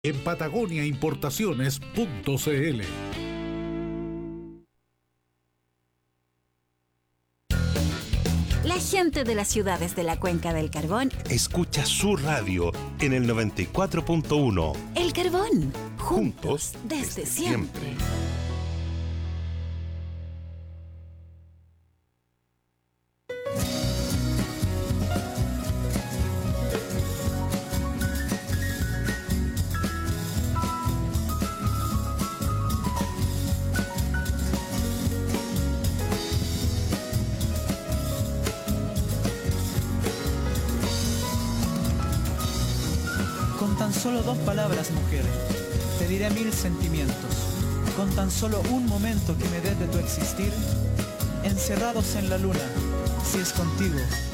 en patagoniaimportaciones.cl. La gente de las ciudades de la Cuenca del Carbón escucha su radio en el 94.1. El Carbón, juntos desde siempre. Con tan solo 2 palabras, mujer, te diré 1000 sentimientos. Con tan solo un momento que me des de tu existir, encerrados en la luna, si es contigo,